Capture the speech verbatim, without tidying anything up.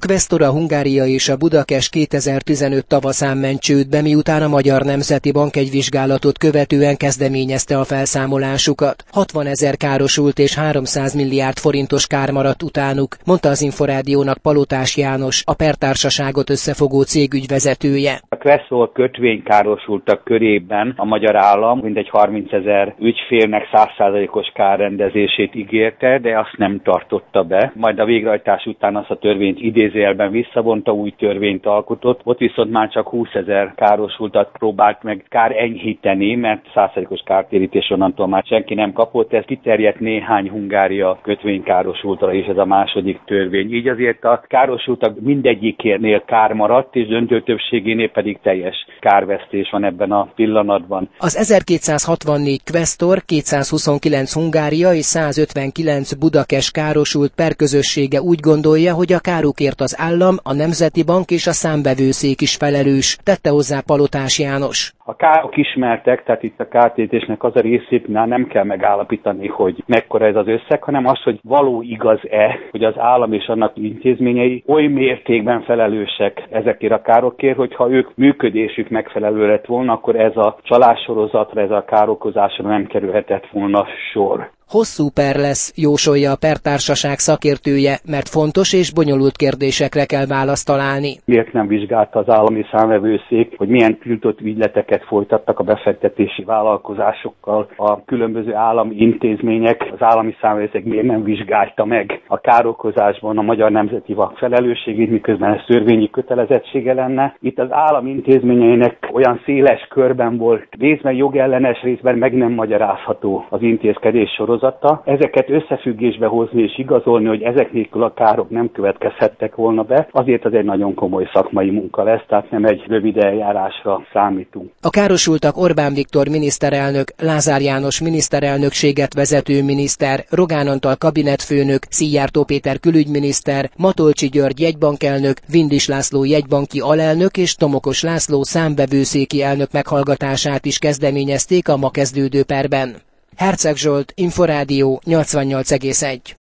Questora Hungária és a Budakes kétezer-tizenöt tavaszán ment csődbe, miután a Magyar Nemzeti Bank egy vizsgálatot követően kezdeményezte a felszámolásukat. hatvanezer károsult és háromszáz milliárd forintos kár maradt utánuk, mondta az Inforádiónak Palotás János, a pertársaságot összefogó cég ügyvezetője. A Questor kötvénykárosultak körében a magyar állam mindegy harmincezer ügyfélnek száz százalékos kárrendezését ígérte, de azt nem tartotta be. Majd a végrehajtás után azt a törvényt idézőjelben visszavonta, új törvényt alkotott. Ott viszont már csak húszezer károsultat próbált meg kár enyhíteni, mert száz százalékos kártérítés onnantól már senki nem kapott. Ez kiterjedt néhány Hungária kötvénykárosultra, és ez a második törvény. Így azért a károsultak mindegyikénél kár maradt, és döntő többségénél pedig teljes kárvesztés van ebben a pillanatban. Az ezerkétszázhatvannégy Questor, kétszázhuszonkilenc Hungária és százötvenkilenc Budakes károsult perközössége úgy gondolja, hogy a károkért az állam, a Nemzeti Bank és a Számvevőszék is felelős, tette hozzá Palotás János. A károk ismertek, tehát itt a kártérítésnek az a részétnál nem kell megállapítani, hogy mekkora ez az összeg, hanem az, hogy való igaz-e, hogy az állam és annak intézményei oly mértékben felelősek ezekért a károkért, hogyha ők működésük megfelelő lett volna, akkor ez a csalássorozatra, ez a károkozásra nem kerülhetett volna sor. Hosszú per lesz, jósolja a pertársaság szakértője, mert fontos és bonyolult kérdésekre kell választ találni. Miért nem vizsgálta az állami számvevőszék, hogy milyen tiltott ügyleteket folytattak a befektetési vállalkozásokkal, a különböző állami intézmények, az állami számvevőszék miért nem vizsgálta meg a károkozásban a Magyar Nemzeti Bank felelősségét, miközben ez törvényi kötelezettsége lenne. Itt az állami intézményeinek olyan széles körben volt, részben jogellenes, részben meg nem magyarázható az intézkedés sorozat. Ezeket összefüggésbe hozni és igazolni, hogy ezek nélkül a károk nem következhettek volna be, azért az egy nagyon komoly szakmai munka lesz, tehát nem egy rövid eljárásra számítunk. A károsultak Orbán Viktor miniszterelnök, Lázár János miniszterelnökséget vezető miniszter, Rogán Antal kabinetfőnök, Szijjártó Péter külügyminiszter, Matolcsy György jegybankelnök, Vindis László jegybanki alelnök és Tomokos László számvevőszéki elnök meghallgatását is kezdeményezték a ma kezdődő perben. Herceg Zsolt, Inforádió nyolcvannyolc egész egy.